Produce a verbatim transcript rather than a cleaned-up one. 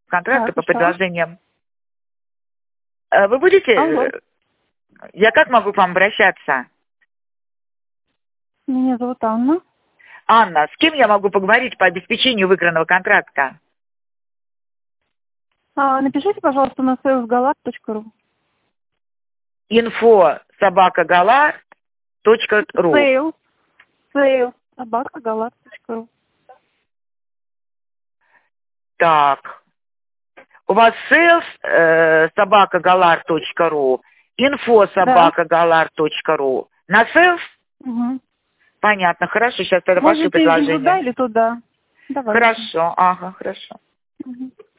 контракты Так, по что? предложениям. Э, Вы будете... Алло. Я как могу к вам обращаться? Меня зовут Анна. Анна, с кем я могу поговорить по обеспечению выигранного контракта? А, напишите, пожалуйста, на сейлс точка ру. Инфо собака галар точка ру. Сейл. Сейл. собака галар точка ру. Так. У вас sales э, собака галар точка ру, инфо собака галар точка ру. На sales? Угу. Понятно, хорошо, сейчас тогда пошлю Можете предложение. туда или туда. Давайте. Хорошо, ага, хорошо. Угу.